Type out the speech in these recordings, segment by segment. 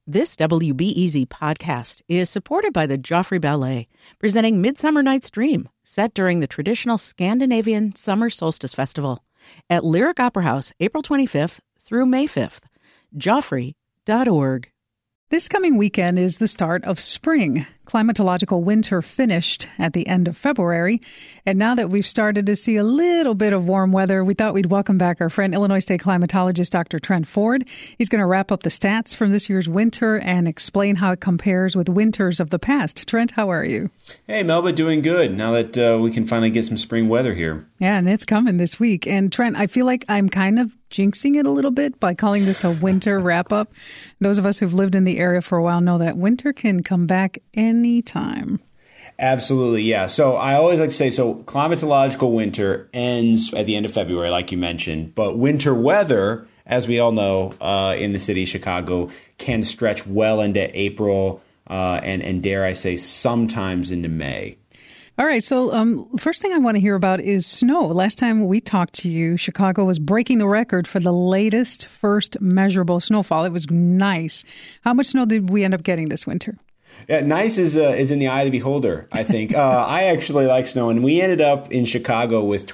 This WBEZ podcast is supported by the Joffrey Ballet, presenting Midsummer Night's Dream, set during the traditional Scandinavian Summer Solstice Festival at Lyric Opera House, April 25th through May 5th. Joffrey.org. This coming weekend is the start of spring. Climatological winter finished at the end of February. And now that we've started to see a little bit of warm weather, we thought we'd welcome back our friend, Illinois State climatologist Dr. Trent Ford. He's going to wrap up the stats from this year's winter and explain how it compares with winters of the past. Trent, how are you? Hey, Melba, doing good now that we can finally get some spring weather here. Yeah, and it's coming this week. And Trent, I feel like I'm kind of jinxing it a little bit by calling this a winter wrap-up. Those of us who've lived in the area for a while know that winter can come back anytime. Absolutely, yeah. So I always like to say, climatological winter ends at the end of February, like you mentioned, but winter weather, as we all know, in the city of Chicago, can stretch well into April and dare I say, sometimes into May. All right. So first thing I want to hear about is snow. Last time we talked to you, Chicago was breaking the record for the latest first measurable snowfall. It was nice. How much snow did we end up getting this winter? Yeah, nice is in the eye of the beholder, I think. I actually like snow, and we ended up in Chicago with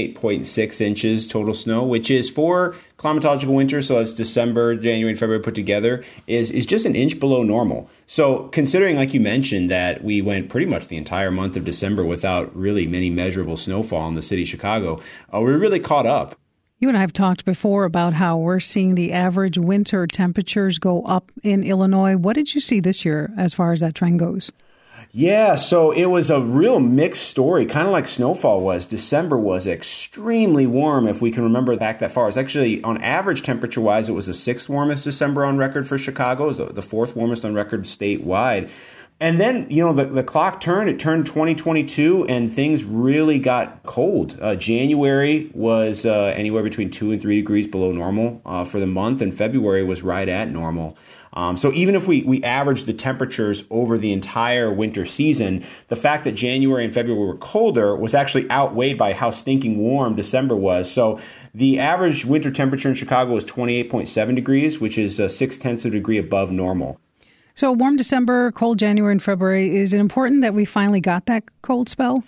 28.6 inches total snow, which is for climatological winter, so that's December, January, and February put together, is just an inch below normal. So considering, like you mentioned, that we went pretty much the entire month of December without really many measurable snowfall in the city of Chicago, we really caught up. You and I have talked before about how we're seeing the average winter temperatures go up in Illinois. What did you see this year as far as that trend goes? Yeah, so it was a real mixed story, kind of like snowfall was. December was extremely warm, if we can remember back that far. It's actually, on average temperature-wise, it was the sixth warmest December on record for Chicago. It was the fourth warmest on record statewide. And then, the clock turned. It turned 2022, and things really got cold. January was anywhere between 2 and 3 degrees below normal for the month, and February was right at normal. So even if we averaged the temperatures over the entire winter season, the fact that January and February were colder was actually outweighed by how stinking warm December was. So the average winter temperature in Chicago was 28.7 degrees, which is 0.6 of a degree above normal. So warm December, cold January and February. Is it important that we finally got that cold spell?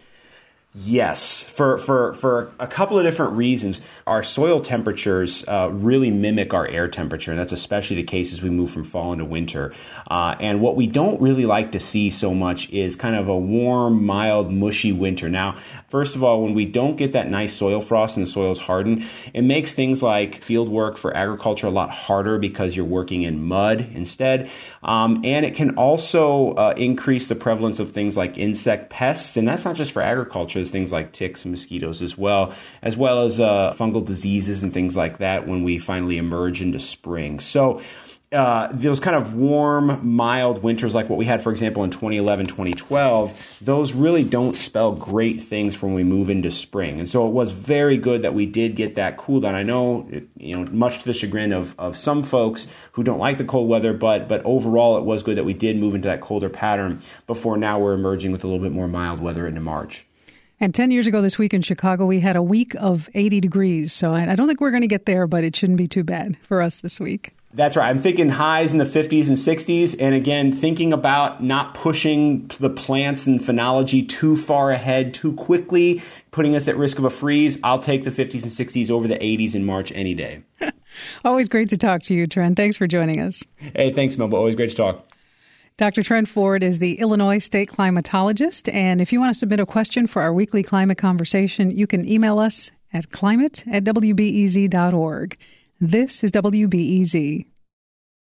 Yes, for a couple of different reasons. Our soil temperatures really mimic our air temperature, and that's especially the case as we move from fall into winter. And what we don't really like to see so much is kind of a warm, mild, mushy winter. Now, first of all, when we don't get that nice soil frost and the soils harden, it makes things like field work for agriculture a lot harder because you're working in mud instead. And it can also increase the prevalence of things like insect pests, and that's not just for agriculture. There's things like ticks and mosquitoes as well as fungal diseases and things like that when we finally emerge into spring. So those kind of warm, mild winters like what we had, for example, in 2011, 2012, those really don't spell great things for when we move into spring. And so it was very good that we did get that cool down. I know, much to the chagrin of some folks who don't like the cold weather, but overall it was good that we did move into that colder pattern before now we're emerging with a little bit more mild weather into March. And 10 years ago this week in Chicago, we had a week of 80 degrees. So I don't think we're going to get there, but it shouldn't be too bad for us this week. That's right. I'm thinking highs in the 50s and 60s. And again, thinking about not pushing the plants and phenology too far ahead too quickly, putting us at risk of a freeze. I'll take the 50s and 60s over the 80s in March any day. Always great to talk to you, Trent. Thanks for joining us. Hey, thanks, Melba. Always great to talk. Dr. Trent Ford is the Illinois State climatologist. And if you want to submit a question for our weekly climate conversation, you can email us at climate@wbez.org. This is WBEZ.